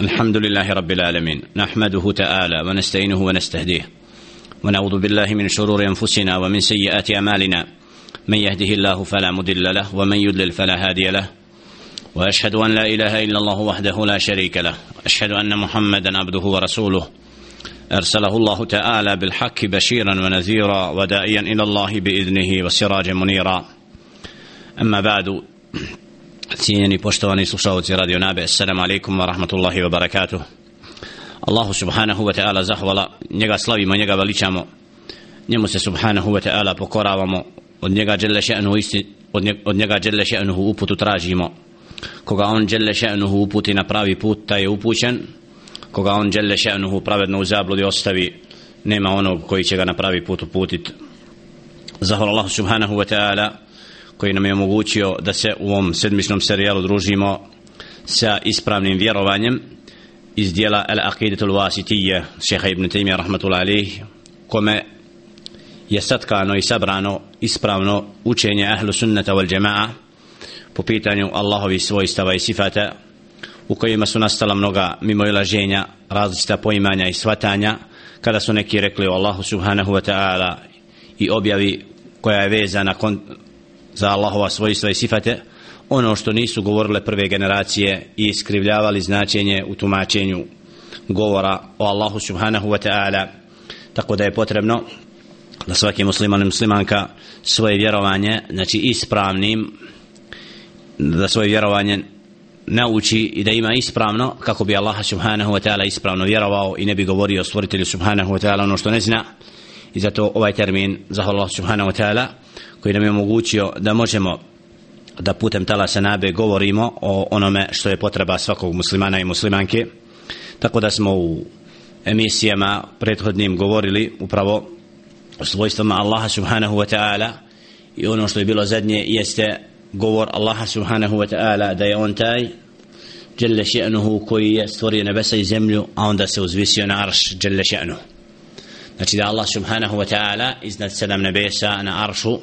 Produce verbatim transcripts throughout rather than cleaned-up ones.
الحمد لله رب العالمين نحمده تعالى ونستعينه ونستهديه ونعوذ بالله من شرور أنفسنا ومن سيئات أعمالنا من يهده الله فلا مضل له ومن يضلل فلا هادي له وأشهد أن لا إله إلا الله وحده لا شريك له أشهد أن محمدا عبده ورسوله أرسله الله تعالى بالحق بشيرا ونذيرا وداعيا إلى الله بإذنه وسراجا منيرا أما بعد cijenjeni poštovani slušalci Radio Nabe, assalamu alaikum wa rahmatullahi wa barakatuh. Allahu subhanahu wa ta'ala zahvala, njega slavimo, njega veličamo, njemu se subhanahu wa ta'ala pokoravamo, od njega dželle še'nuhu isti, od njega, od njega dželle še'nuhu uputu tražimo. Koga on dželle še'nuhu uputi na pravi put, taj je upućen. Koga on dželle še'nuhu pravedno u zabludi ostavi, nema onog koji će ga na pravi put uputit. Zahvala Allahu subhanahu wa ta'ala koji nam je omogućio da se u ovom sedmičnom serijalu družimo sa ispravnim vjerovanjem iz dijela Al-Aqidatul Wasitiyya šeha Ibn Taymija rahmatullahi alayhi, kome je satkano i sabrano ispravno učenje ahlu sunnata wal jama'a po pitanju Allahovi svojstava i sifata, u kojima su nastala mnoga mimoilaženja, različita poimanja i shvatanja, kada su neki rekli o Allahu subhanahu wa ta'ala i objavi koja je vezana kon za Allahova svojstva i sifate, ono što nisu govorile prve generacije i iskrivljavali značenje u tumačenju govora o Allahu subhanahu wa ta'ala. Tako da je potrebno da svaki musliman i muslimanka svoje vjerovanje, znači ispravnim, da svoje vjerovanje nauči i da ima ispravno, kako bi Allah subhanahu wa ta'ala ispravno vjerovao i ne bi govorio o stvoritelju subhanahu wa ta'ala ono što ne zna. I zato ovaj termin, zahvala Allah subhanahu wa ta'ala, koji nam je omogućio da možemo da putem talasa Nabe govorimo o onome što je potreba svakog muslimana i muslimanke. Tako da smo u emisijama prethodnim govorili upravo o svojstvama Allaha subhanahu wa ta'ala, i ono što je bilo zadnje jeste govor Allaha subhanahu wa ta'ala da je on taj dželle še'nuhu koji je stvorio nebesa i zemlju, a onda se uzvisio na arš dželle še'nuhu. Znači da Allah subhanahu wa ta'ala iznad sedam nebesa na aršu.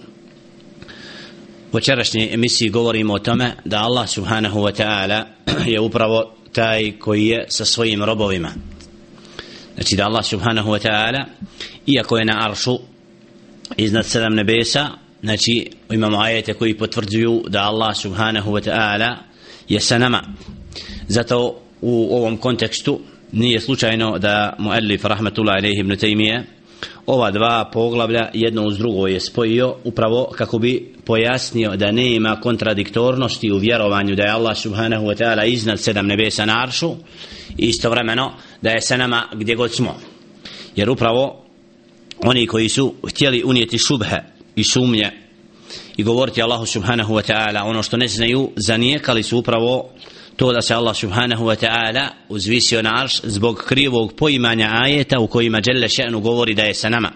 U večerašnjoj emisiji govorimo o tome da Allah subhanahu wa ta'ala je upravo taj koji je sa svojim robovima. Znači da Allah subhanahu wa ta'ala, iako je na aršu iznad sedam nebesa, znači imamo ajete koji potvrđuju da Allah subhanahu wa ta'ala je sa nama. Zato u ovom kontekstu nije slučajno da muallif rahmatullahi alayhi Ibn Taymija ova dva poglavlja jedno uz drugo je spojio upravo kako bi pojasnio da nema kontradiktornosti u vjerovanju da je Allah subhanahu wa ta'ala iznad sedam nebesa na aršu i istovremeno da je sa nama gdje god smo. Jer upravo oni koji su htjeli unijeti šubhe i sumnje i govoriti Allahu subhanahu wa ta'ala ono što ne znaju, zanijekali su upravo to da se Allah subhanahu wa ta'ala uzvisio na arš zbog krivog poimanja ajeta u kojima dželle še'nu govori da je sa nama.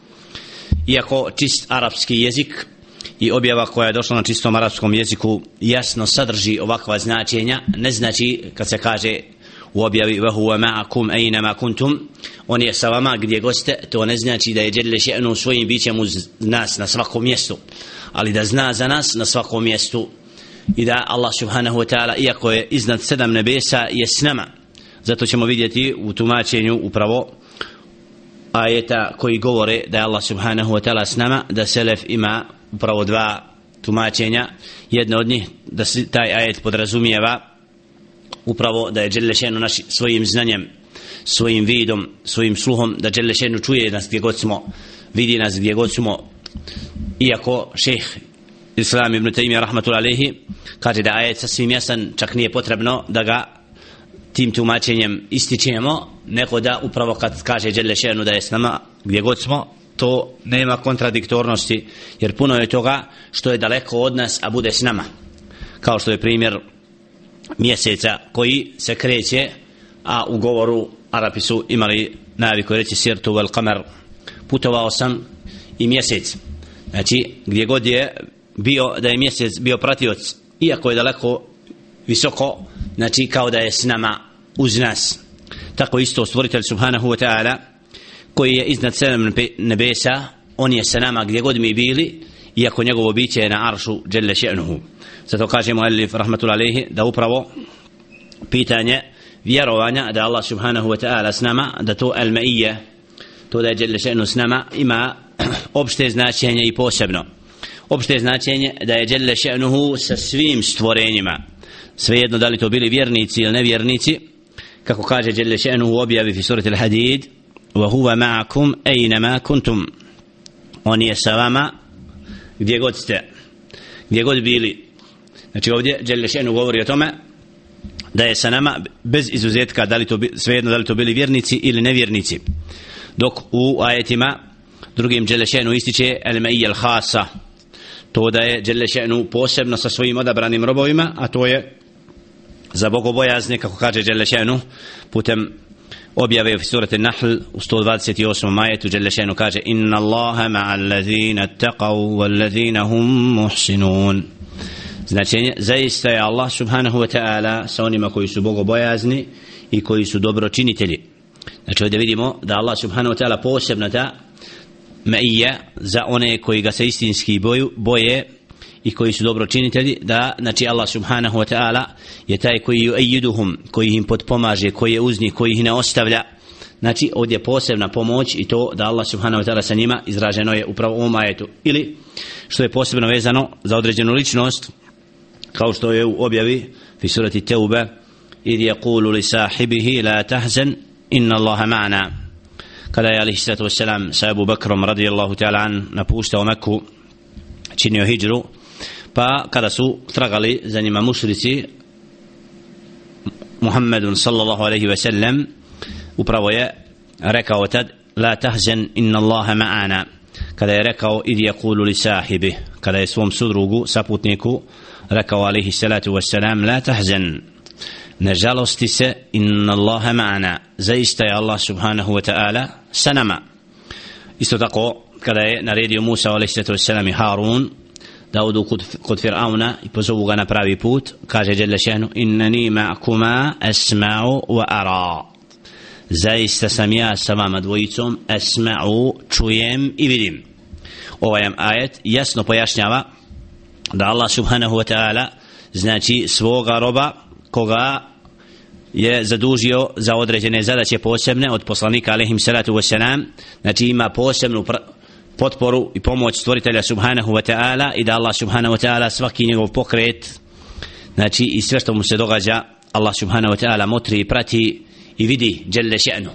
Iako čist arapski jezik i objava koja je došla na čistom arapskom jeziku jasno sadrži ovakva značenja, ne znači kad se kaže u objavi wa huwa ma'akum aynama kuntum, on je sa vama gdje goste, to ne znači da je dželle še'nu svojim bićem uz nas na svakom mjestu, ali da zna za nas na svakom mjestu i da Allah subhanahu wa ta'ala iako je iznad sedam nebesa je s nama. Zato ćemo vidjeti u tumačenju upravo ajeta koji govore da je Allah subhanahu wa ta'ala s nama, da selef ima upravo dva tumačenja. Jedno od njih da se taj ajet podrazumijeva upravo da je dželle še'nu naši svojim znanjem, svojim vidom, svojim sluhom, da dželle še'nu čuje nas gdje god smo, vidi nas gdje god smo. Iako šejh Islam Ibn Taymija rahmatullahi alayhi kaže da ajet sasvim jasan, čak nije potrebno da ga tim tumačenjem ističemo, nego da upravo kad kaže dželle še'nu da je s nama gdje god smo, to nema kontradiktornosti, jer puno je toga što je daleko od nas a bude s nama, kao što je primjer mjeseca koji se kreće, a u govoru Arapi su imali naviku reći sirtu vel kamer, putovao sam i mjesec. Znači gdje god je bio, da je mjesec bio pratioc, iako je daleko visoko, znači kao da je s nama uz nas. Tako isto stvoritelj subhanahu wa ta'ala koji je iznad sedam nebesa, on je sa nama gdje god mi bili, iako njegovo biće je na aršu dželle še'nuhu. Zato kažemo alif rahmatullahi alayhi da upravo pitanje vjerovanja da Allah subhanahu wa ta'ala s nama, da to al-ma'iyya, to da je dželle še'nu s nama, ima opšte značenje i posebno. Opšte značenje da je dželle še'nuhu sa svim stvorenjima, svejedno da li to bili vjernici ili nevjernici, kako kaže dželle še'nuhu u objavi fi surati al-Hadid, wa huwa ma'akum aynama kuntum, on je sa vama gdje god ste, gdje god bili. Znači ovdje dželle še'nuhu govori o tome da je sa nama bez izuzetka, da li to svejedno da li to bili vjernici ili nevjernici, dok u ajetima drugim dželle še'nuhu ističe al-ma'iyya al-khassa, to da je dželle še'nuhu posebno sa svojim odabranim robovima, a to je za bogobojazne, kako kaže dželle še'nuhu putem objave u surati Nahl u sto dvadeset osmom ajetu. Dželle še'nuhu kaže inna Allaha ma'al ladhina taqaw wal ladhina hum muhsinun. Značenje, zaista je Allah subhanahu wa ta'ala sa onima koji su bogobojazni i koji su dobročinitelji. Znači ovdje vidimo da Allah subhanahu wa ta'ala posebno ta ma'iyya za one koji ga se istinski boju, boje i koji su dobročinitelji, da znači Allah subhanahu wa ta'ala je taj koji yu'ayyiduhum, koji im potpomaže, koji je uz njih, koji ih ne ostavlja. Znači ovdje posebna pomoć i to da Allah subhanahu wa ta'ala sa njima izraženo je upravo u ovom ajetu. Ili što je posebno vezano za određenu ličnost, kao što je u objavi fi surati Teuba, idh yaqulu li sahibihi la tahzan inna Allaha ma'ana, kada je alejhi salatu vesselam sa Abu Bakrom radijallahu ta'ala an napuštao Meku, činio hidžru, pa kada su tragali za njima mušrici, Muhammedun sallallahu alaihi ve sellem upravo je rekao tad la tahzan inna Allaha ma'ana, kada je rekao idh yaqulu li sahibi, kada je svom sudrugu, saputniku rekao alejhi salatu vesselam la tahzan, ne žalosti se, inna Allaha ma'ana, zaista je Allah subhanahu wa ta'ala sa nama. Isto tako kada je naredio Musa alejhi salatu vesselam i Harun da odu kod, kod Fir'auna i pozovu ga na pravi put, kaže dželle še'nu innani ma'kuma asma'u wa ara, zaista sam ja sa vama dvojicom, asma'u, čujem i vidim. Ovaj ajet jasno pojašnjava da Allah subhanahu wa ta'ala znači svoga roba koga je zadužio za određene zadaće posebne od poslanika alejhi salatu vesselam, znači ima posebnu potporu i pomoć stvoritelja subhanahu wa ta'ala, i da Allah subhanahu wa ta'ala svaki njegov pokret, znači i sve što mu se događa, Allah subhanahu wa ta'ala motri i prati i vidi dželle še'nu,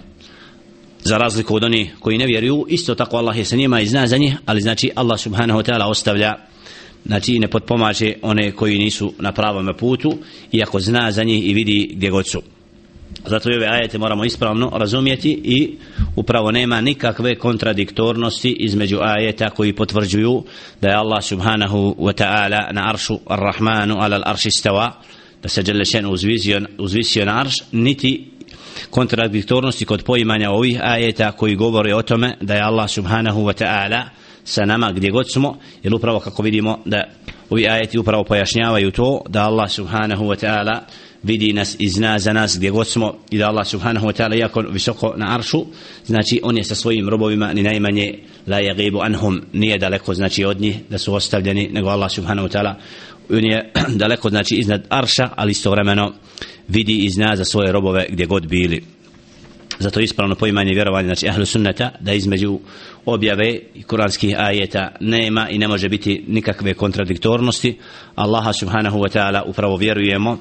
za razliku od onih koji ne vjeruju. Isto tako Allah je sa njima i zna za njih, ali znači Allah subhanahu wa ta'ala ostavlja, znači ne potpomaže one koji nisu na pravom putu, iako zna za njih i vidi gdje god su. Zato ove ajete moramo ispravno razumjeti i upravo nema nikakve kontradiktornosti između ajeta koji potvrđuju da je Allah subhanahu wa ta'ala na aršu ar-Rahmanu ala al-arši stava, da se dželle še'nu uzvisio, uzvisio na arš, niti kontradiktornosti kod poimanja ovih ajeta koji govore o tome da je Allah subhanahu wa ta'ala sa nama gdje god smo, jer upravo kako vidimo da ovi ajeti upravo pojašnjavaju to da Allah subhanahu wa ta'ala vidi nas i zna za nas gdje god smo, i da Allah subhanahu wa ta'ala jako visoko na aršu, znači on je sa svojim robovima ni najmanje la yagibu anhum, nije daleko znači od njih da su ostavljeni, nego Allah subhanahu wa ta'ala on je daleko znači iznad arša, ali istovremeno vidi i zna za svoje robove gdje god bili. Zato ispravno poimanje vjerovanja znači ahlu sunnata da između objave i kuranskih ajeta nema i ne može biti nikakve kontradiktornosti. Allaha subhanahu wa ta'ala upravo vjerujemo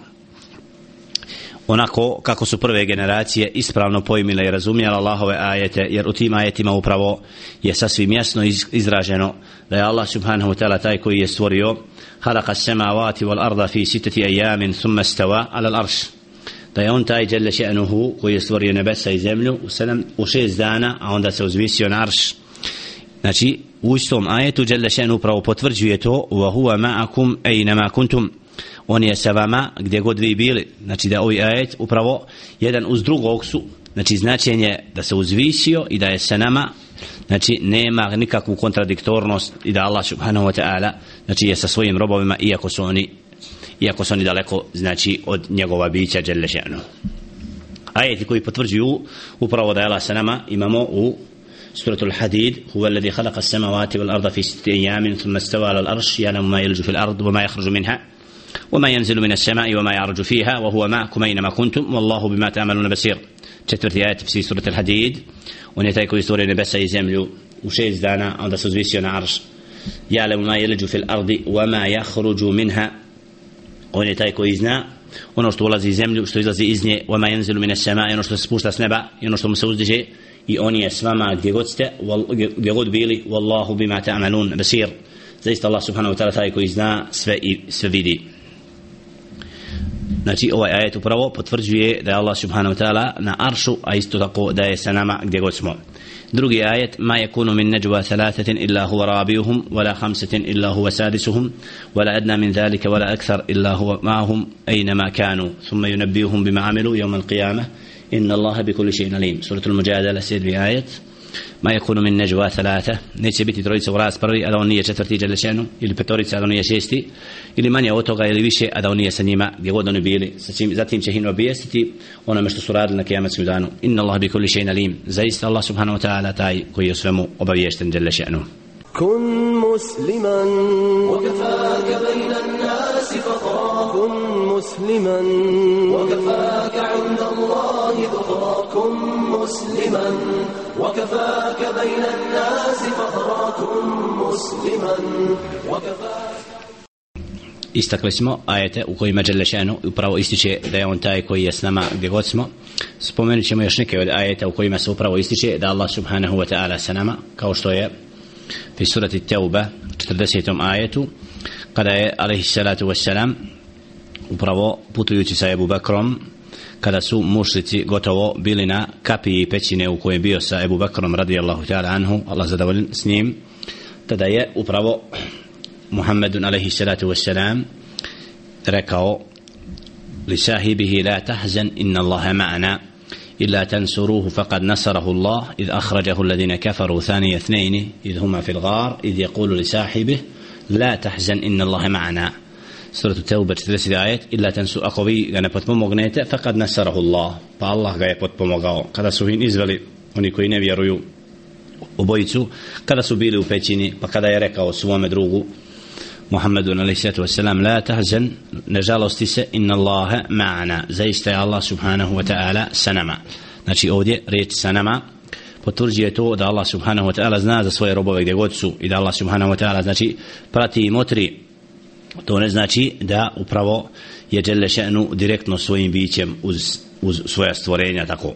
onako kako su prve generacije ispravno pojmile i razumjela Allahove ajete, jer u tim ajetima upravo je sasvim jasno izraženo da je Allah subhanahu wa ta'ala taj koji je stvorio halaka samavati wal arda fi sitati ayamin thumma stawa ala al-arsh, da je on taj dželle še'nuhu koji je stvorio nebesa i zemlju u, sedam, u šest dana, a onda se uzvisio na arš. Znači u istom ajetu dželle še'nuhu upravo potvrđuje to wa huwa ma'akum aynama kuntum, on je sa vama gdje god vi bili. Znači da ovaj ajet upravo jedan uz drugog su, znači značenje da se uzvisio i da je sa nama, znači nema nikakvu kontradiktornost, i da Allah subhanahu wa ta'ala znači je sa svojim robovima iako su oni iako su oni daleko znači od njegova bića dželle še'nuhu. Ajeti koji potvrđuju upravo da je Allah sa nama imamo u suratul Hadid, huwa alladhi khalaqa as-samawati wal arda fi sittati ayamin thumma istawa ala al-arsh ya'lamu ma yalju fil ard wa ma yakhruju minha وما ينزل من السماء وما يعرج فيها وهو معكم أينما كنتم والله بما تعملون بصير. Četvrti ajet في سورة الحديد. On je taj koji stvorio nebesa i zemlju u šest dana, onda se uzvisio na arš. Ja'lamu ma yalju fil ardi wa ma yakhruju minha. On je taj koji zna ono što ulazi iz zemlju, što izlazi iz nje, wa ma yanzilu min as-sama'i, ono što se spušta s neba i ono što mu se uzdiže, i on je s vama gdje god ste, gdje god bili, wallahu bima ta'malun basir. Zaista Allah subhanahu wa ta'ala taj koji zna sve i sve vidi. Znači ovaj ajet upravo potvrđuje da je Allah subhanahu wa ta'ala na aršu, a isto tako da je sa nama gdje god smo. Drugi ajet: ma yakunu min najwa thalathatin illa huwa rabiuhum wala khamsatin illa huwa sadisuhum wala adna min dhalika wala akthar illa huwa ma'ahum aynama kanu thumma yunabbiuhum bima amilu yawm al-qiyamah inna Allaha bikulli shay'in alim. Suratul Mujadala, sedmi ajet. Ma yakunu min najwa thalatha, neće biti trojica u raspravi, a da on nije četvrti dželle šanu, ili petorica, a da on nije šesti, ili manje od toga ili više, a da on nije sa njima gdje god oni bili. Zatim će ih obavijestiti onome što su radili na kijametskom danu. Inna Allaha bikulli shay'in alim. Zaista Allah subhanahu wa ta'ala taj koji je o svemu obaviješten dželle šanu. كن مسلما وكفاك بين الناس فخرا كن مسلما وكفاك عند الله ذخرا كن مسلما وكفاك بين الناس فخرا كن مسلما وكفاك. Istakli smo ajete u kojima dželle šanu upravo ističe da je on taj koji je s nama gdje god smo. Spomenut ćemo još neke od ajeta u kojima se upravo ističe da Allah subhanahu wa ta'ala sa nama, kao što je في سورة التوبة četrdesetom ajetu, kada je alejhi salatu vesselam upravo putujući sa Ebu Bakrom, kada su mušrici gotovo bili na kapiji pećine u kojoj je bio sa Ebu Bakrom radijallahu ta'ala anhu, Allah zadovoljen s njim, tada je upravo Muhammedun alejhi salatu vesselam rekao li sahibihi la tahzan inna Allaha ma'ana إلا تنصروه فقد نصره الله إذ أخرجه الذين كفروا ثاني اثنين إذ هما في الغار إذ يقول لصاحبه لا تحزن إن الله معنا. سورة التوبة četrdeset آيات. إلا تنصروا ako vi ga ne potpomognete فقد نصره الله, pa Allah ga je potpomogao. Kada su im izveli oni koji ne vjeruju obojicu, kada su bili u pećini, pa kada je rekao svome drugu Muhammedu alejhi salatu vesselam la tahzan, ne žalosti se, inna Allaha ma'ana, zaista je Allah subhanahu wa ta'ala sa nama. Znači ovdje riječ sa nama potvrđuje to da Allah subhanahu wa ta'ala zna za svoje robove gdje god su i da Allah subhanahu wa ta'ala znači prati i motri. To ne znači da upravo je dželle šanu direktno svojim bićem uz, uz svoja stvorenja tako.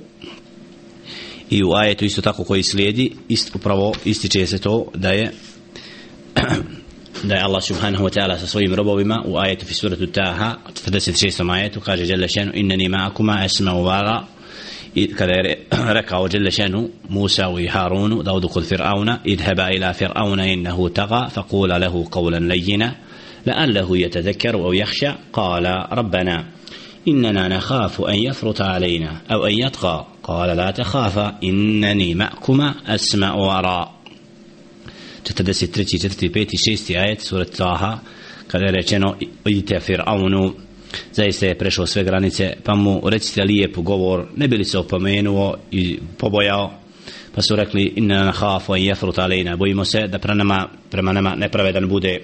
I u ajetu isto tako koji slijedi ist, upravo ističe se to da je da je Allah subhanahu wa ta'ala sa svojim robovima u ajetu fi suratu Taha četrdeset šestom ajetu kaže dželle šanu innani ma'akuma asma'u wa ara. I kada je rekao dželle šanu Musa i Harunu da odu kod Fir'auna idhaba ila Fir'auna innahu taga faqula lahu qawlan layyina la'allahu yatadhakkaru aw yakhsha qala rabbana إننا نخاف أن يفرط علينا أو أن يطغى قال لا تخافا إنني معكما أسمع وأرى. četrdeset treći, četvrti, peti, šesti ajet surat Taha, kada je rečeno idite Fir'aunu, zaista je prešao sve granice, pa mu recite lijep govor, ne bi li se opomenuo i pobojao, pa su rekli inna nakhafu an yafruta alejna, bojimo se da prema nama, prema nama nepravedan bude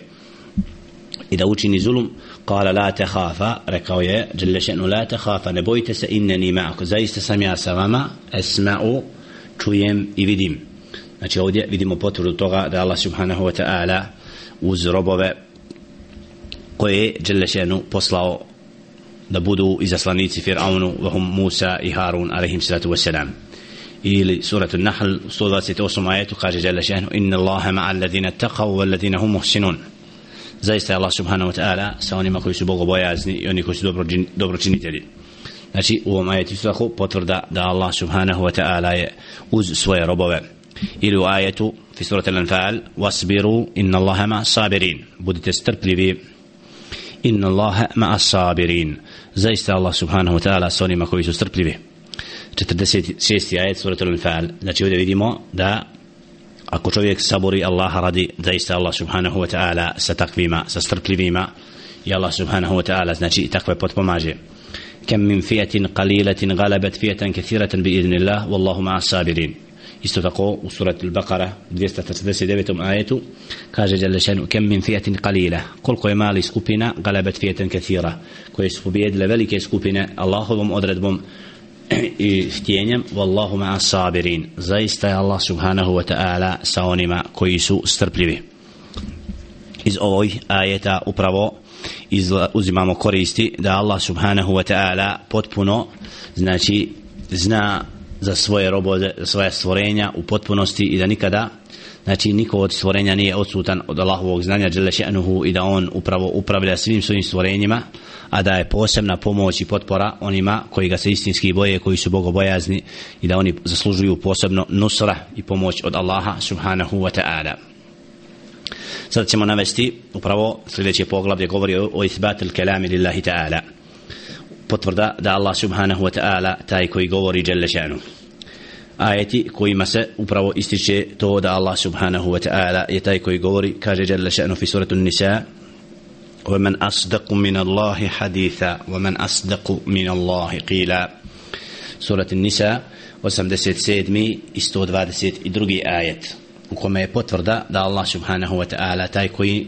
i da učini zulum. Kala la takhafa, rekao je dželle šanu la takhafa, ne bojite se, inneni ma'akum, zaista sam ja sa vama, esma'u, čujem i vidim. Znači ovdje vidimo potvrdu toga da Allah subhanahu wa ta'ala uz robove koje je dželle šanu poslao da budu izaslanici Fir'aunu, vahum Musa i Harun alejhim salatu wassalam. Ili suratu Nahl sto dvadeset osam ajetu kaže dželle šanu inna Allaha ma'al ladina taqaw wal ladina hum muhsinun. Zaista je Allah subhanahu wa ta'ala sa onima koji su bogobojazni i oni koji su dobročinitelji. Znači u ovom ajetu svako potvrda da Allah subhanahu wa ta'ala je uz svoje robove. Ili u ajetu fi surati Al-Anfal wasbiru inna Allaha ma'as sabirin, budite strpljivi, inna Allaha ma'as sabirin, zaista Allah subhanahu wa ta'ala sa onima koji su strpljivi. četrdeset šesti ajet surati Al-Anfal. Znači ovdje vidimo da ako čovjek sabori Allaha radi, zaista Allah subhanahu wa ta'ala sa takvima, sa strpljivima, i Allah subhanahu wa ta'ala znači takve potpomaže. Kam min fijatin qalilatin galabat fijatan kathiratan bi idnillah wallahu ma'as sabirin. Isto tako u surati Al-Baqara dvjesto četrdeset devetom ajetu kaže dželle šanu kem min fijatin qalila, koliko je mali skupina galabat fijatan kathira, koje su pobijedile velike skupine Allahovom odredbom i htjenjem. Wallahu ma'a sabirin, zaista je Allah subhanahu wa ta'ala sa onima koji su strpljivi. Iz ovih ajeta upravo uzimamo koristi da Allah subhanahu wa ta'ala potpuno znači zna za svoje robove, svoje stvorenja u potpunosti i da nikada znači niko od stvorenja nije odsutan od Allahovog znanja dželle šanuhu i da on upravo upravlja svim svojim stvorenjima, a da je posebna pomoć i potpora onima koji ga se istinski boje, koji su bogobojazni i da oni zaslužuju posebno nusra i pomoć od Allaha subhanahu wa ta'ala. Sad ćemo navesti upravo sljedeće poglavlje govori o, o isbatil kelami lillahi ta'ala, potvrda da Allah subhanahu wa ta'ala taj koji govori dželle šanuhu. Ajeti kojima se upravo ističe to da Allah subhanahu wa ta'ala je taj koji govori, kaže dželle šanuhu fi suratu Nisa وَمَنْ أَصْدَقُ مِنَ اللَّهِ حَدِيثًا وَمَنْ أَصْدَقُ مِنَ اللَّهِ قِيلًا. Surat Nisa osamdeset sedmi i sto dvadeset drugi ajet u kome je potvrda da Allah subhanahu wa ta'ala taj koji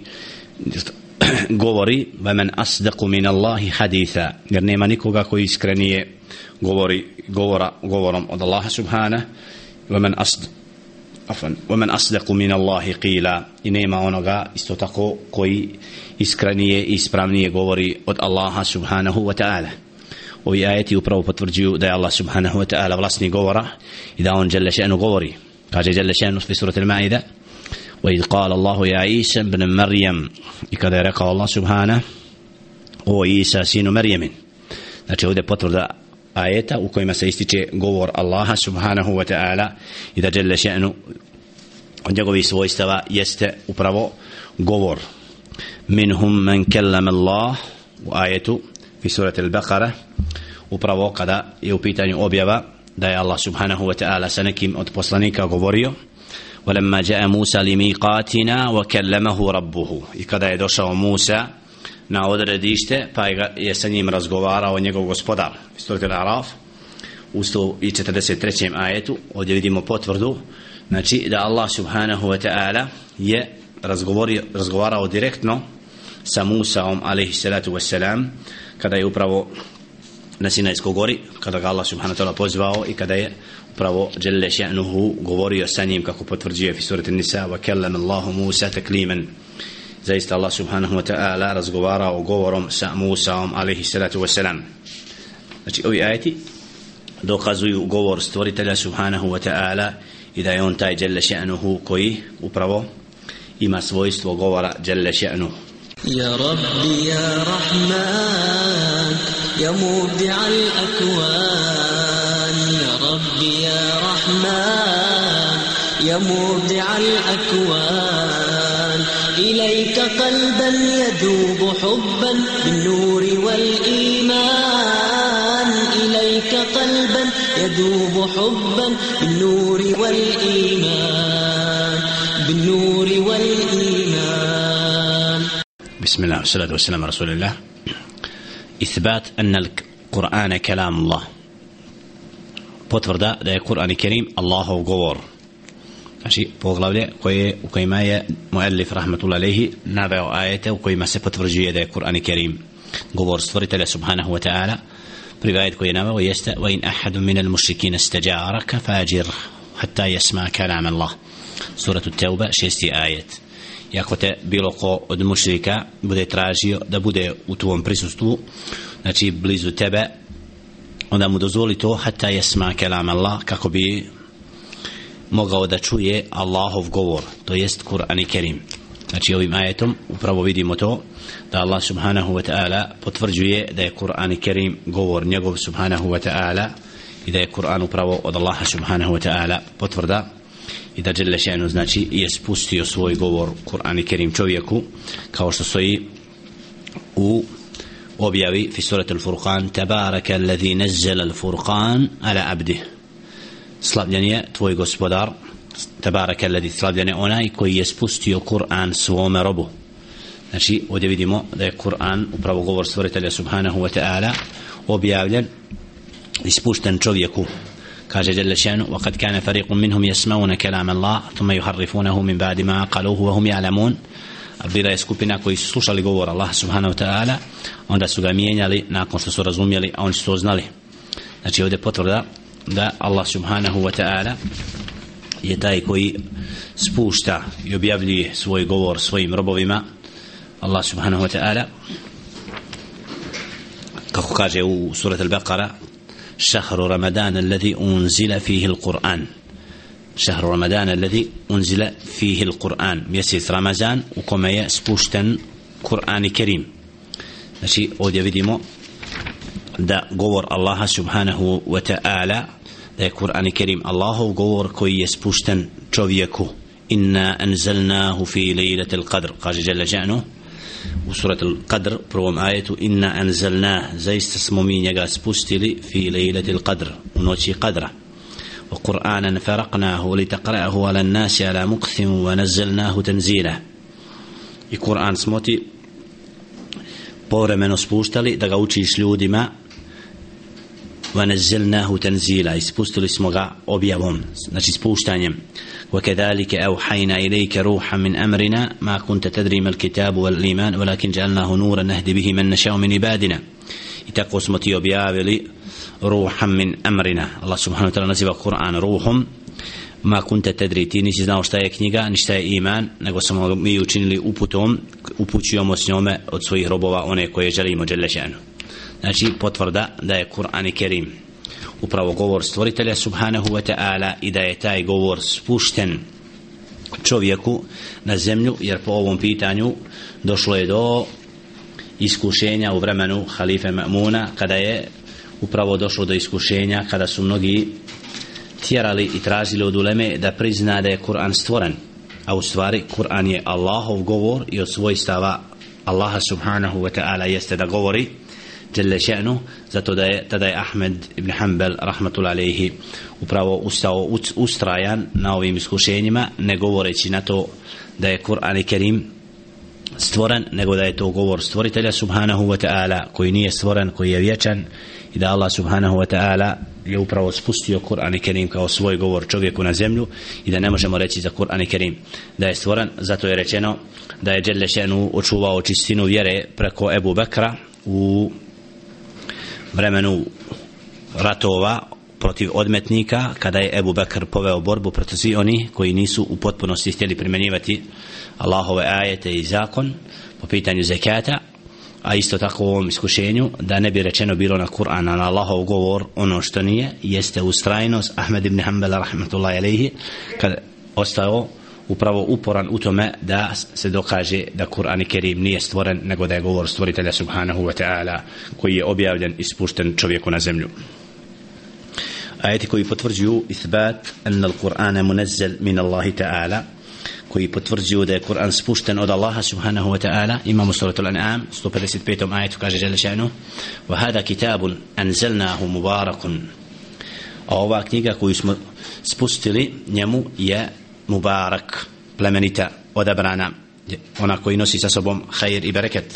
govori وَمَنْ أَصْدَقُ مِنَ اللَّهِ حَدِيثًا, jer nema nikoga koji iskrenije govori govora, govorom od Allaha subhanahu. وَمَنْ أَصْدَقُ afan وَمَنْ أَصْدَقُ مِنَ اللَّهِ قِيلًا, i nema onoga isto tako koji iskrenije i ispravnije govori od Allaha subhanahu wa ta'ala. Ovi ajeti upravo potvrđuju da je Allah subhanahu wa ta'ala vlasnik govora i da on dželle šanu govori. Kaže dželle šanu fi surati Al-Maida وَإِذْ قَالَ اللَّهُ يَا عِيسَى ابْنَ مَرْيَمَ, i kada je rekao Allah subhanahu o Isa sinu Marjemin. Znači ovdje potvrda ajeta u kojima se ističe govor Allaha subhanahu wa ta'ala i da dželle šanu od njegovih svojstava jeste upravo govor. Minhum man kallama Allah, u ajetu fi surati Al-Baqara upravo kada je u pitanju objava da je Allah subhanahu wa ta'ala sa nekim od poslanika govorio. وَلَمَّا جَاءَ مُوسَى لِمِيقَاتِنَا وَكَلَّمَهُ رَبُّهُ, i kada je došao Musa na odredište pa je sa njim razgovarao njegov gospodar. Surati Al-Araf u sto četrdeset trećem ajetu ovdje vidimo potvrdu znači da Allah subhanahu wa ta'ala je razgovarao direktno sa Musaom alejhi salatu vesselam kada je upravo na Sinajskoj gori, kada ga Allah subhanahu wa ta'ala pozvao i kada je upravo dželle šanuhu govorio sa njim, kako potvrđuje fi surati Nisa wa kallama Allahu Musa takliman. Zaista Allah subhanahu wa ta'ala razgovarao govorom sa Musaom alejhi salatu vesselam. Znači ovi ajeti dokazuju govor stvoritelja subhanahu wa ta'ala i da je on taj dželle šanuhu koji upravo ima svojstvo govora dželle šanuhu. يا ربي يا رحمن يا مبدع الأكوان، يا ربي يا رحمن يا مبدع الأكوان، إليك قلبا يذوب حبا بالنور والإيمان، إليك قلبا يذوب حبا بالنور والإيمان، بالنور والإيمان. بسم الله والصلاة والسلام على رسول الله. إثبات أن القرآن كلام الله، potvrda da je Kur'an Kerim Allahov govor. Znači poglavlje koje u kojima je muallif rahmetullahi alejhi naveo ajete u kojima se potvrđuje da je Kur'an Kerim govor stvoritelja subhanahu wa ta'ala. Prvi ajet koji je naveo jeste wa in ahadun min al-mushrikina istajaraka fajir hatta yasma kalam Allah. Suratu Tauba šesti ajet. I ako te bilo ko od mušrika bude tražio da bude u tvom prisustvu, znači blizu tebe, onda mu dozvoli to hatta yasma kalam Allah, kako bi mogao da čuje Allahov govor, to jest Kur'an Kerim. Znači ovim ajetom upravo vidimo to da Allah subhanahu wa ta'ala potvrđuje da je Kur'an Kerim govor njegov subhanahu wa ta'ala i da je Kur'an upravo od Allaha subhanahu wa ta'ala potvrda i da dželle šanu znači je spustio svoj govor Kur'an Kerim čovjeku, kao što stoji u objavi fi surati Al-Furqan tabaraka alladhi nazzala al-furqan ala abdih, slavljen je tvoj gospodar, tabaraka alladhi, slavljen je onaj koji je spustio Kur'an svome robu. Znači ovdje vidimo da je Kur'an upravo govor stvoritelja subhanahu wa ta'ala objavljen i spušten čovjeku kaže Jalla šanu وَقَدْ كَانَ فَرِيقٌ مِّنْهُمْ يَسْمَعُونَ كَلَامَ اللَّهِ ثُمَّ يُحَرِّفُونَهُ مِنْ بَعْدِ مَا قَالُوهُ وَهُمْ يَعْلَمُونَ. A bila je skupina koji su slušali govor Allah subhanahu wa ta'ala, onda su ga mijenjali nakon što su razumjeli, a oni su to znali. Znači ovdje potvrda da Allah subhanahu wa ta'ala je taj koji spušta i objavljuje svoj govor svojim robovima. Allah subhanahu wa ta'ala, kako kaže u surat al-Baqara, šahru Ramadana alladhi unzila fihi al-Qur'an. Šahru Ramadana alladhi unzila fihi al-Qur'an. Mjesec Ramazan u kome je spušten Kur'an i Kerim. Znači ovdje vidimo da govor Allaha subhanahu wa ta'ala, da je Kur'an i Kerim Allahov govor koji je spušten čovjeku. Inna anzalnahu fi lejlatil qadr, kaže Jalla šanu u surat al-Qadr prvom ajetu, inna anzalna, zaista smo mi njega spustili fi lejlatil qadr, u noći qadra. Wa Qur'anan faraqnahu li taqra'ahu ala nasi ala muqthin wa nazzalnahu tanzila. I Kur'an smo ti povremeno spuštali da ga učiš ljudima, wa nazzalnahu tanzila, ispustili smo ga objavom, znači spuštanjem. وكذلك أوحينا إليك روحا من أمرنا ما كنت تدري ما الكتاب والإيمان ولكن جعلناه نورا نهدي به من نشاء من عبادنا. I tako smo ti objavili ruham min amrina. Allah subhanahu wa ta'ala naziva Kur'an ruhom. Ma kunte tedri, ti nisi znao šta je knjiga ni šta je iman, nego smo mi učinili uputom, upućujemo s njome od svojih robova one koje želimo Jalla šanu. Znači potvrda da je Kur'an i Kerim upravo govor stvoritelja subhanahu wa ta'ala i da je taj govor spušten čovjeku na zemlju, jer po ovom pitanju došlo je do iskušenja u vremenu halife Ma'muna, kada je upravo došlo do iskušenja, kada su mnogi tjerali i tražili od uleme da prizna da je Kur'an stvoren, a u stvari Kur'an je Allahov govor i od svojstava Allaha subhanahu wa ta'ala jeste da govori Jalla šanu. Zato da je tada je Ahmed ibn Hanbal rahmatullahi alejhi upravo ustao ustrajan na ovim iskušenjima, ne govoreći na to da je Kur'an i Kerim stvoren, nego da je to govor stvoritelja subhanahu wa ta'ala koji nije stvoren, koji je vječan, i da Allah subhanahu wa ta'ala je upravo spustio Kur'an i Kerim kao svoj govor čovjeku na zemlju i da ne možemo reći za Kur'an i Kerim da je stvoren. Zato je rečeno da je Jalla šanu očuvao čistinu vjere preko Ebu Bekra u vremenu ratova protiv odmetnika, kada je Ebu Bekr poveo borbu protiv svi oni koji nisu u potpunosti htjeli primjenjivati Allahove ajete i zakon po pitanju zekata, a isto tako u ovom iskušenju da ne bi rečeno bilo na Kur'an, na Allahov govor ono što nije, jeste ustrajnost Ahmed ibn Hanbal rahmatullahi alejhi, kad ostao upravo uporan u tome da se dokaže da Kur'an i Kerim nije stvoren, nego da je govor stvoritelja subhanahu wa ta'ala koji je objavljen i spušten čovjeku na zemlju. Ajeti koji potvrđuju isbat anna al-Qur'ana munazzal min Allahi ta'ala, koji potvrđuju da je Kur'an spušten od Allaha subhanahu wa ta'ala, imamo suratul An'am sto pedeset petom ajetu, kaže Jalla šanu wa hada kitabun anzalnahu mubarakun, a ova knjiga koju smo spustili njemu je mubarak, plemenita, odabrana, ona koji nosi sa sobom hajr i bereket.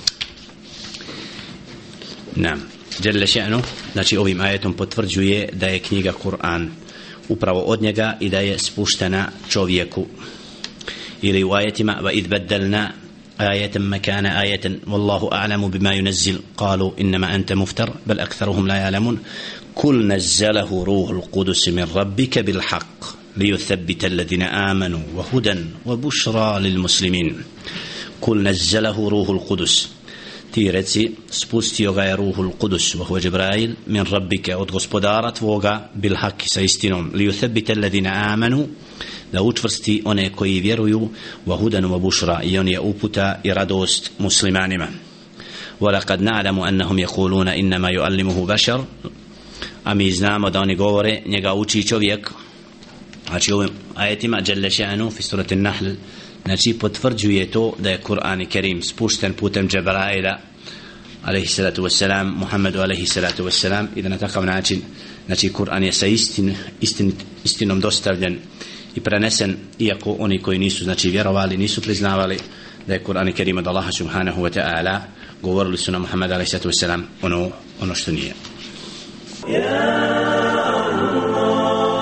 Nam Jalla šanu, znači ovim ajetom potvrđuje da je knjiga Kur'an upravo od njega i da je spuštena čovjeku. Ili u ajetima wa idh baddalna ayatan makana ayatin wallahu a'lamu bima yunazzil qalu innama anta muftar bal aktharuhum la ya'lamun kul nazzalahu ruhul qudus min rabbika bil haqq ليثبت الذين آمنوا وهدى وبشرى للمسلمين. كل نزله روح القدس, ti reci spustio ga je ruhul Qudus, وهو جبرائيل من ربك, od gospodara tvoga, bil haki, sa istinom, ليثبت الذين آمنوا, da učvrsti one koji vjeruju, وهدى وبشرى, i on je uputa i radost muslimanima. ولقد نعلم أنهم يقولون إنما يعلمه بشر, a mi znamo da oni govore njega uči čovjek. Znači ovim ajetima Jalla šanu fi surati Nahl, znači potvrđuje to da je Kur'an i Kerim spušten putem Džibraila alejhi salatu vesselam Muhammedu alejhi salatu vesselam, i da na takav način znači Kur'an je sa istin, istin, istinom dostavljen i prenesen, iako oni koji nisu znači vjerovali, nisu priznavali da je Kur'an i Kerim od Allaha subhanahu wa ta'ala, govorili su na Muhammedu alejhi salatu vesselam ono, ono što nije. Ya Allah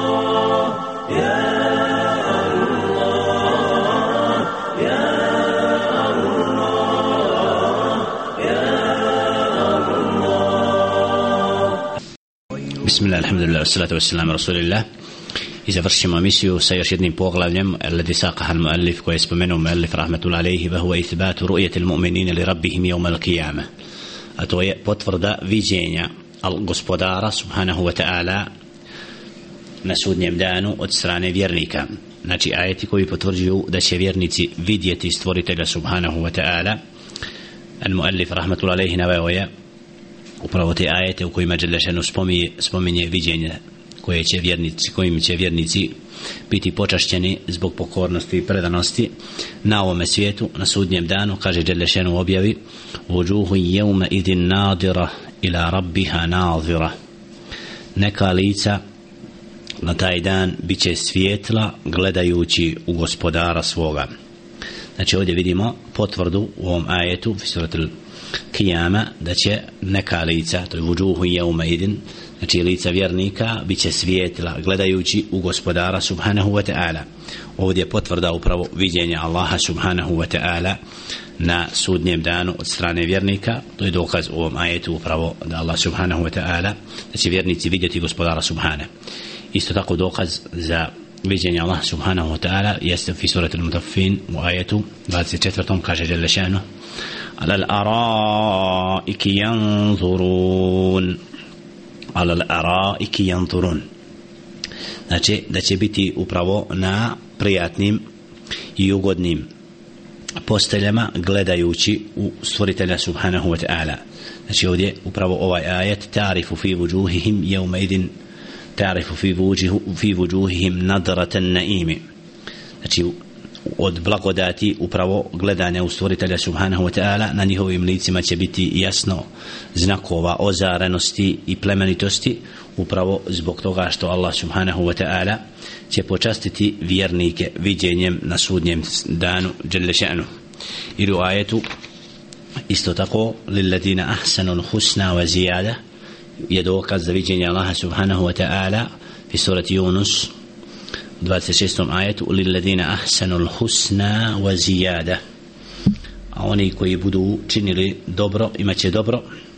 alhamdulillah, wassalatu wassalamu rasulillah. I završimo emisiju sa još jednim poglavljem alladhi saqaha al-muallif, koji je spomenuo muallif rahmatullahi alayhi, wa huwa ithbatu ru'yati al-mu'minina li rabbihim yawm al-qiyamah. A to je potvrda viđenja al gospodara subhanahu wa ta'ala na sudnjem danu od strane vjernika. Znači ajeti koji potvrđuju da će vjernici vidjeti stvoritelja subhanahu wa ta'ala. Al-muallif rahmatullahi alayhi naveo je upravo te ajete u kojima Đelešanu spominje, spominje viđenje koje će vjernici, kojim će vjernici biti počašćeni zbog pokornosti i predanosti na ovome svijetu, na sudnjem danu. Kaže Đelešanu u objavi: Vujuhu yawma idin nadira ila rabbiha nadira. Neka lica na taj dan bit će svjetla gledajući u gospodara svoga. Znači ovdje vidimo potvrdu u ovom ajetu suratul Qiyama da će neka lica, to je vujuhu yawma idin, znači lica vjernika bit će svjetla gledajući u gospodara subhanahu wa ta'ala. Ovdje je potvrda upravo viđenja Allaha subhanahu wa ta'ala na sudnjem danu od strane vjernika. To je dokaz u ovom ajetu upravo da Allah subhanahu wa ta'ala, da će vjernici vidjeti gospodara subhanahu. Isto tako dokaz za viđenje Allah subhanahu wa ta'ala jeste fi suratul Mutaffin u ajetu dvadeset četvrtom. Kaže Jalla šanu: Ala al-araiki yanzurun. Ala al-araiki yanzurun. Znači da će biti upravo na prijatnim i ugodnim posteljama gledajući u stvoritelja subhanahu wa ta'ala. Znači ovdje upravo ovaj ajet: ta'rifu fi wujuhihim yawma idin ta'rifu fi wujuhihim fi wujuhihim nadratan na'im. Znači od blagodati upravo gledanja u stvoritelja subhanahu wa ta'ala, na njihovim licima će biti jasno znakova ozarenosti i plemenitosti, upravo zbog toga što Allah subhanahu wa ta'ala će počastiti vjernike viđenjem na sudnjem danu Jalla ša'nu. Ili u ajetu isto tako: lilladina ahsanul husna wa ziyada, je dokaz za viđenje Allaha subhanahu wa ta'ala fi surati Yunus dvadeset šestom ajetu: lilladina ahsanul husna wa ziyada. A oni koji budu činili dobro imat će dobro,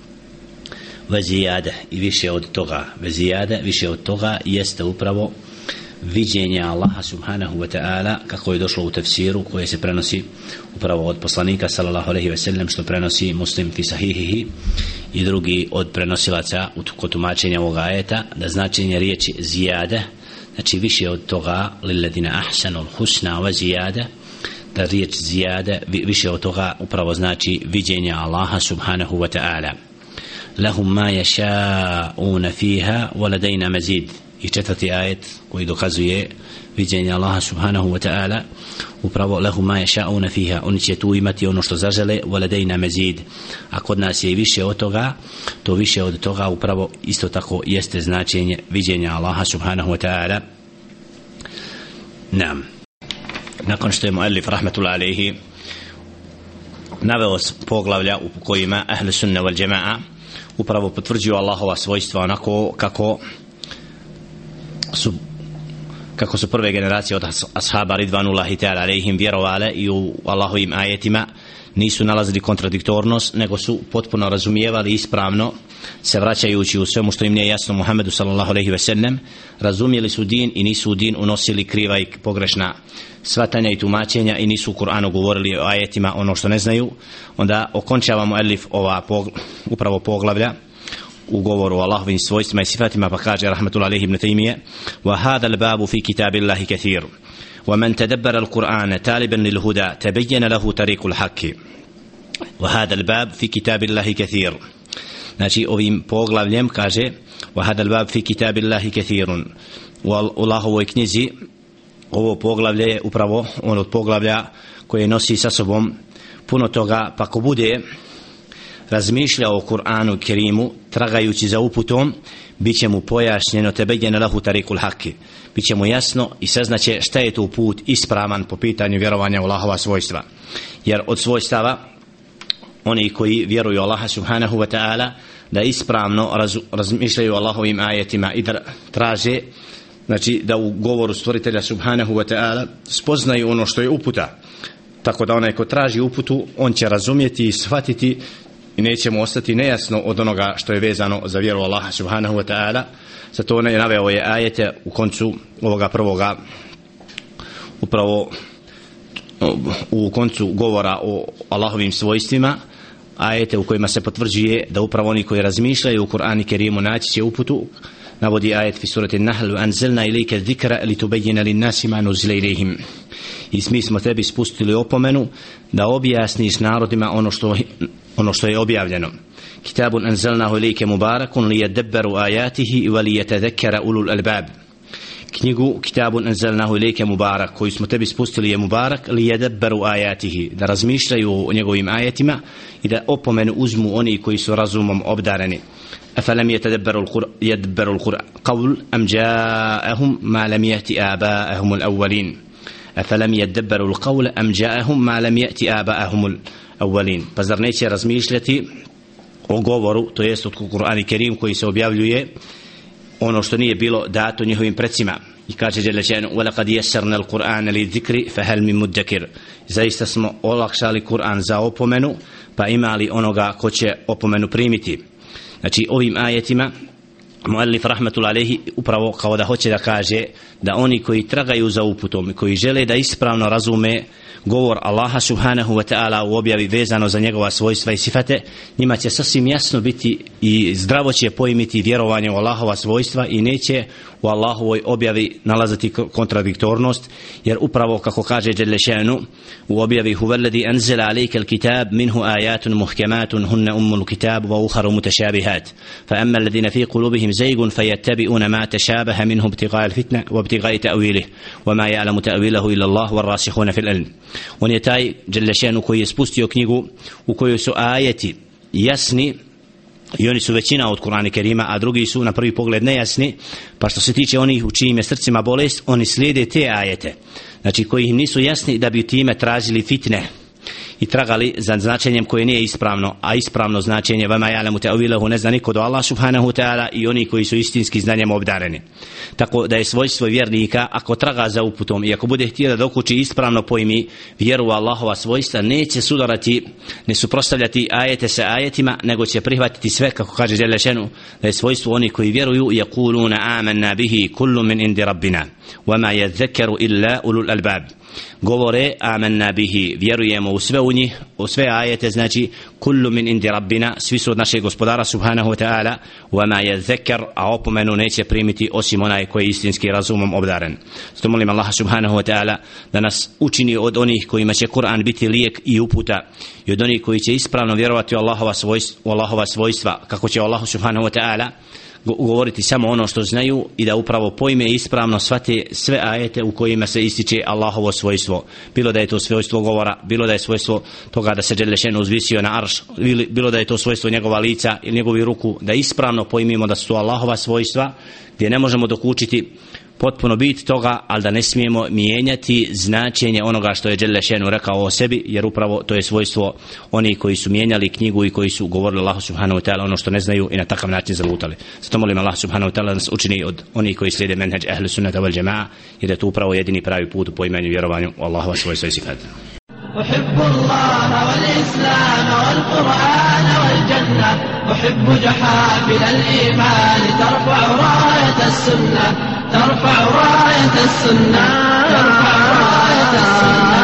wa ziyada, i više od toga. Wa ziyada, više od toga jeste upravo viđenje Allaha subhanahu wa ta'ala, kako je došlo u tefsiru koje se prenosi upravo od poslanika sallallahu alejhi ve sellem, što prenosi Muslim fi sahihihi i drugi od prenosilaca kod tumačenja ovog ajeta, da značenje riječi ziyada, znači više od toga, lilladina ahsanul husna wa ziyada, da riječ ziyada više od toga upravo znači viđenje Allaha subhanahu wa ta'ala. Lahum ma yasha'una fiha wa ladayna mazid. I četvrti ajet koji dokazuje viđenje Allaha subhanahu wa ta'ala, upravo lahum ma yasha'una fiha, oni će tu imati ono što zažele, wa ladayna mazid, a kod nas je i više od toga. To više od toga upravo isto tako jeste značenje viđenja Allaha subhanahu wa ta'ala. Naam. Nakon što je muallif rahmatullahi alayhi naveo poglavlja u kojima ahlu sunna wal jama'a upravo potvrđuju Allahova svojstva onako kako su kako su prve generacije od ashaba ridvanullahi ta'ala alejhim vjerovale i u Allahovim ajetima nisu nalazili kontradiktornost, nego su potpuno razumijevali ispravno, se vraćajući u svemu što im nije jasno Muhammedu sallallahu alejhi ve sellem, razumjeli su din i nisu u din unosili kriva i pogrešna shvatanja i tumačenja i nisu u Kur'anu govorili o ajetima ono što ne znaju. Onda okončavamo elif ova pogl- upravo poglavlja u govoru o Allahovim svojstvima i sifatima, pa kaže rahmatullahi alayhi Ibn Taymije: wa hadha al-babu fi kitabillahi kathir wa man tadabbara al-Qur'ana taliban lil-huda tabayyana lahu tariqul haqqi wa hadha al-bab fi kitabillahi kathir. Znači ovim poglavljem kaže: wa hadha al-bab fi kitabillahi kathirun, u Allahovoj knjizi ovo poglavlje je upravo ono od poglavlja koje nosi sa sobom puno toga, pa ko bude razmišljao o Kur'anu Kerimu tragajući za uputom, bit će mu pojašnjeno tebeđene lahu tarikul haki, bit će mu jasno i saznaće šta je to put ispravan po pitanju vjerovanja u Allahova svojstva. Jer od svojstava oni koji vjeruju Allaha subhanahu wa ta'ala da ispravno raz, razmišljaju o Allahovim ajetima i da traže, znači da u govoru stvoritelja subhanahu wa ta'ala spoznaju ono što je uputa, tako da onaj ko traži uputu on će razumjeti i shvatiti i nećemo ostati nejasno od onoga što je vezano za vjeru Allaha subhanahu wa ta'ala. Zato on je naveo je ajete u koncu ovoga prvoga, upravo u koncu govora o Allahovim svojstvima, ajete u kojima se potvrđuje da upravo oni koji razmišljaju u Kur'anu Kerimu naći će uputu. Navodi ajet fi surati Nahl: anzalna ilayka dhikra litubayyana lin-nasi ma nuzila ilayhim. I mi smo tebi spustili opomenu da objasniš narodima ono što ono što je objavljeno. Kitabun anzalnahu ilayka mubarakun liyadabbaru ayatihi wa liyatadhakkara ulul albab. Knjigu Kitabun anzalnahu ilayka mubarak, koju smo tebi spustili, je mubarak liyadabbaru ayatihi, da razmišljaju o njegovim ajetima i da opomenu uzmu oni koji su razumom obdareni. أفلم يتدبروا القرآن يدبروا القرآن قول أم جاءهم ما لم يأت آباءهم الأولين أفلم يدبروا القول أم جاءهم ما لم يأت آباءهم الأولين. Pa zar neće razmišljati o govoru, to jest od Kur'ana Kerim koji se objavljuje, ono što nije bilo dato njihovim precima. I kaže dželle šanu: وَلَقَدْ يَسَّرْنَا الْقُرْآنَ لِلذِّكْرِ فَهَلْ مِن مُدَّكِرٍ. Zaista smo olakšali Kur'an za opomenu, pa imali onoga ko će opomenu primiti. Znači ovim ajetima muallif rahmetul alejhi upravo kao da hoće da kaže da oni koji tragaju za uputom i koji žele da ispravno razume govor Allaha subhanahu wa ta'ala u objavi vezano za njegova svojstva i sifate, njima će sasvim jasno biti i zdravo će pojmiti vjerovanje u Allahova svojstva i neće u Allahovoj objavi nalaziti kontradiktornost, jer upravo kako kaže dželle šanu u objavi: huvelladhi anzala alejka alkitab minhu ayatun muhkamatun hunna ummul kitab wa ukharu mutashabihat fa amma alladhina fi qulubihim zaygun fayattabi'una ma tashabaha minhu ibtigha'a alfitna wa ibtigha'a ta'wilihi wa ma ya'lamu ta'wilahu illa Allah war-rasikhuna fil ilm. On je taj dželle šanu koji je spustio knjigu u kojoj su ajeti jasni i oni su većina od Kur'ana Kerima, a drugi su na prvi pogled nejasni. Pa što se tiče onih u čijim je srcima bolest, oni slijede te ajete, znači koji nisu jasni, da bi time tražili fitne i tragali za značenjem koje nije ispravno, a ispravno značenje vama ya'lamu ta'wilahu ne zna niko do Allah subhanahu wa ta'ala i oni koji su istinski znanjem obdareni. Tako da je svojstvo vjernika, ako traga za uputom i ako bude htio da dokući ispravno pojmi vjeru u Allahova svojstva, neće sudarati, ne suprotstavljati ajete sa ajetima, nego će prihvatiti sve, kako kaže dželle šanu, da je svojstvo oni koji vjeruju: yaquluna amanna bihi kullu min indi rabbina wa ma yadhakkaru illa ulul albab. Govore amanna bihi, vjerujemo u sve u njih, u sve ajete, znači kullu min indi rabbina, svi su od našeg gospodara subhanahu wa ta'ala, wa ma yadhakkar, a opomenu neće primiti osim onaj koji je istinski razumom obdaren. Zato molim Allaha subhanahu wa ta'ala da nas učini od onih kojima će Kur'an biti lijek i uputa i od onih koji će ispravno vjerovati u Allahova svojstva, u Allahova svojstva, kako će Allahu subhanahu wa ta'ala govoriti samo ono što znaju i da upravo pojme ispravno shvate sve ajete u kojima se ističe Allahovo svojstvo, bilo da je to svojstvo govora, bilo da je svojstvo toga da se dželle šanu uzvisio na arš, bilo da je to svojstvo njegova lica ili njegovi ruku, da ispravno pojmimo da su to Allahova svojstva, gdje ne možemo dokučiti potpuno bit toga, ali da ne smijemo mijenjati značenje onoga što je dželle šanu rekao o sebi, jer upravo to je svojstvo oni koji su mijenjali knjigu i koji su govorili Allahu subhanahu wa ta'ala ono što ne znaju i na takav način zalutali. Zato molim Allah subhanahu wa ta'ala da nas učini od onih koji slijede menheđ ahlu sunnata wal jamaa, jer je to upravo jedini pravi put u poimanju vjerovanju u Allahova svojstva i sifata. أحب الله والإسلام والقرآن والجنة أحب جحافل الإيمان ترفع راية السنة ترفع راية السنة ترفع راية السنة